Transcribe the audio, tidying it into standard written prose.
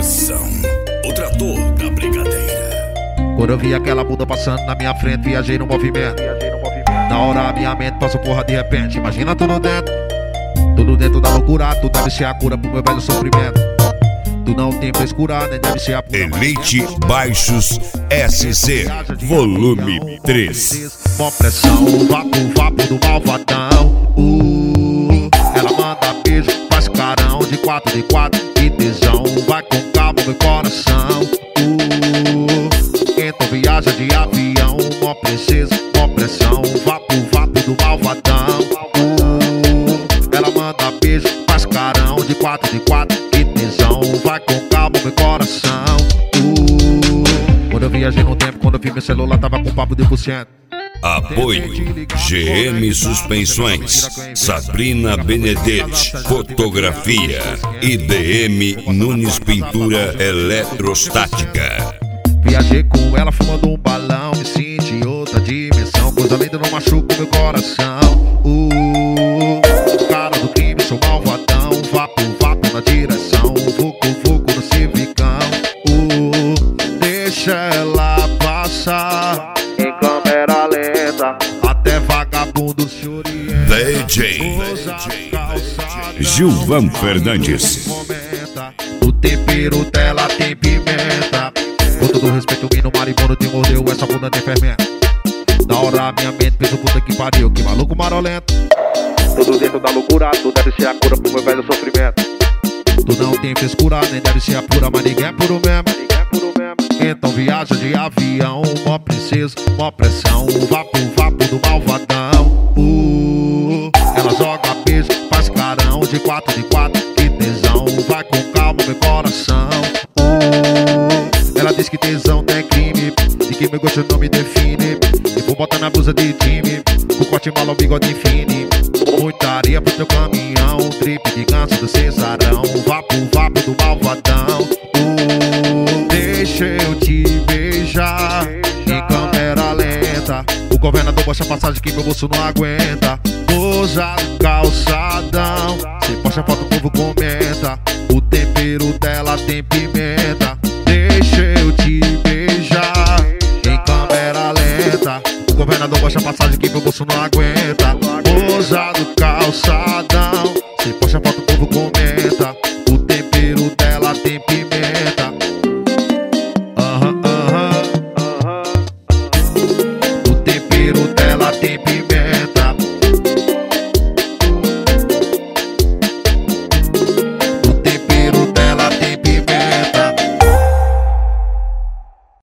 Pressão, o trator da brigadeira. Quando eu vi aquela bunda passando na minha frente, viajei no movimento. Na hora a minha mente passou porra de repente. Imagina tudo dentro da loucura. Tu deve ser a cura pro meu velho sofrimento. Tu não tem frescura, nem deve ser a pura. Elite Baixos SC, volume 3. Mó pressão, vapo do malvadão. Ela manda beijo, faz carão de 4x4. Que tesão, vai com calma meu coração. Então viaja de avião, mó princesa, mó pressão. Vapo do malvadão. Ela manda beijo, faz carão de 4x4. Que tesão, vai com calma meu coração. Quando eu viajei no tempo, quando eu vi meu celular tava com papo de 1%. Apoio GM Suspensões, Sabrina Benedetti Fotografia, IBM Nunes Pintura Eletrostática. Viajei com ela fumando um balão, me senti em outra dimensão. Coisa linda não machuca meu coração. Cara do crime, sou malvadão. Vapo na direção, vucu no civicão. Deixa ela passar em câmera lenta, até vagabundo se orienta. DJ Gilvan Fernandes. O tempero dela tem pimenta. Com todo respeito, o no maribondo te mordeu, essa bunda tem fermento. Na hora a minha mente fez o puta que pariu, que maluco marolento. Tudo dentro da loucura, tu deve ser a cura pro meu velho sofrimento. Tu não tem frescura, nem deve ser a pura, mas ninguém é puro mesmo. Então viaja de avião, mó princesa, mó pressão. Vapo do malvadão. Ela joga beijo, faz carão de 4x4. Que tesão, vai com calma meu coração. Ela diz que tesão não é crime, e que meu gosto não me define. E vou botar na blusa de time, com corte malo, o bigode fine. Muita areia pro teu caminhão, drip de ganso do cesarão. Vapo do malvadão. Deixa eu te beijar em câmera lenta. O governador baixa a passagem que meu bolso não aguenta. Moza no calçadão, se posta foto o povo comenta. O tempero dela tem pimenta. Deixa eu te beijar em câmera lenta. O governador baixa a passagem que meu bolso não aguenta. Moza no calçadão, se posta foto o povo comenta.